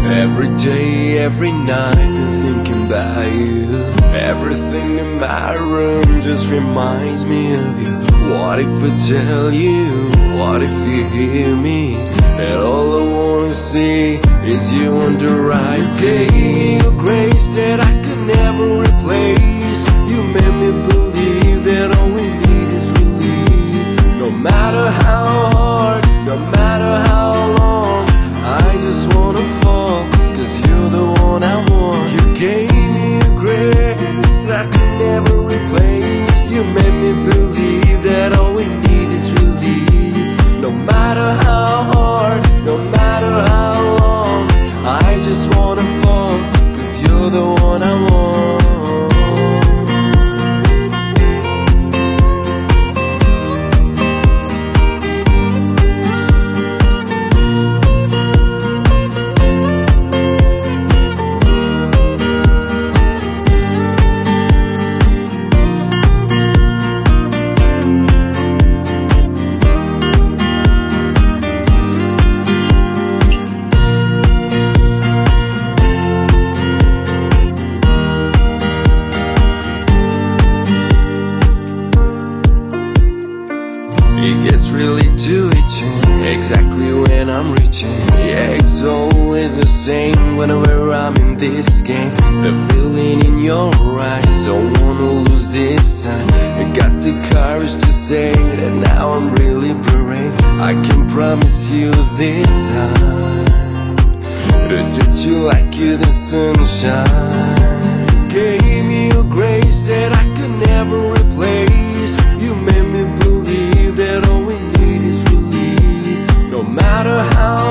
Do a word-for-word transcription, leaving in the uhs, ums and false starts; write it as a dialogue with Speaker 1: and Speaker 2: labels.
Speaker 1: Every day, every night, been thinking about you. Everything in my room just reminds me of you. What if I tell you? What if you hear me? And all I wanna see is you on the right day. Your grace that I could never replace. You made me believe that all we need is relief. No matter how hard, no matter how long, I just wanna fall, cause you're the one I want. You gave me a grace that I could never replace. You made me believe that all we need is relief. No matter how hard, no matter how long, I just wanna fall, cause you're the one I want. It gets really too itching, exactly when I'm reaching. Yeah, it's always the same whenever I'm in this game. The feeling in your eyes, don't wanna lose this time. I got the courage to say that now I'm really brave. I can promise you this time to treat you like you're the sunshine. Gave me your grace that I could never replace. You made me believe that all we need is relief. No matter how